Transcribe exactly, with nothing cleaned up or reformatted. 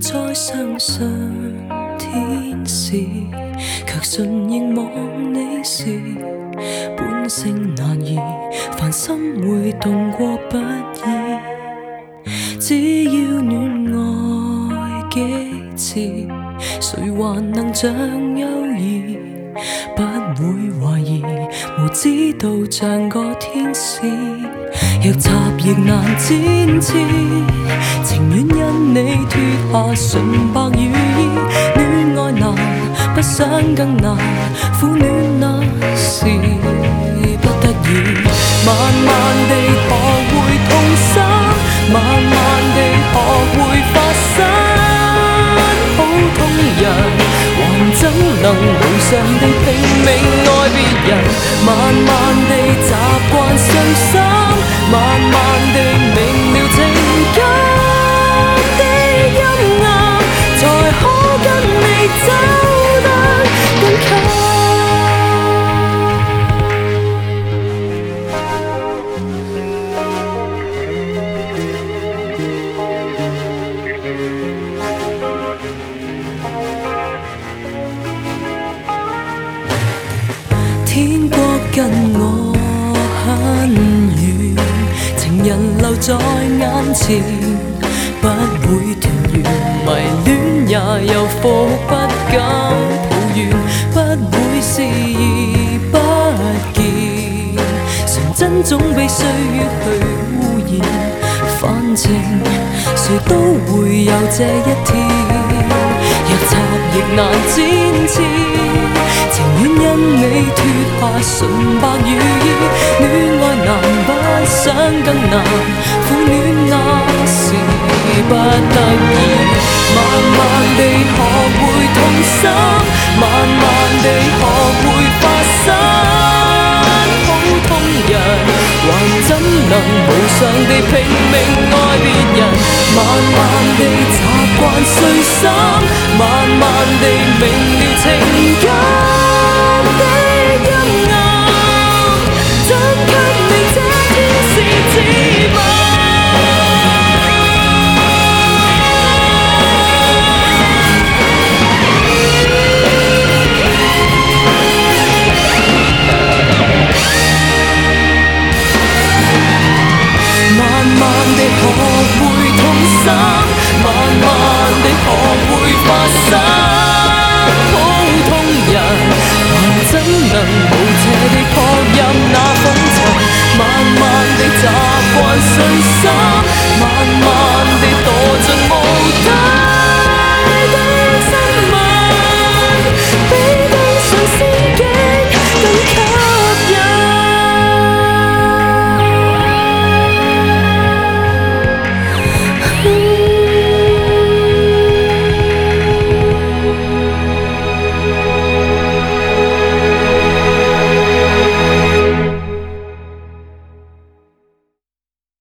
再相信天使，卻信凝望你時，本性難移，凡心會動過不易。只要戀愛幾次，誰還能像幼兒？不會懷疑，無知道像個天使。若插亦難展翅，情願因你脱下純白雨衣。戀愛難，不想更難，苦戀那時不得已。慢慢地學會痛心，慢慢地學會發生。普通人還怎能無常地拼命愛別人？慢慢地習慣傷心，慢慢地明了情感的陰暗，才可跟你走得更近。天國跟我很遠，情人留在眼前，不會團圓，迷戀也有福，不敢抱怨，不會視而不見，純真總被歲月去污染，反正誰都會有這一天，若插亦難展翅，情願因你脱下純白雨衣。戀愛難，不想更難，苦戀那時不得已。慢慢地學會痛心，慢慢地學會發生。普通人還怎能無常地拼命愛別人？慢慢地習慣碎心，慢慢地明了情感的陰暗，怎給你這天使指紋？慢慢地學會痛心，慢慢地學會發生。普通人還怎能無邪地撲入那風塵？慢慢地習慣碎心，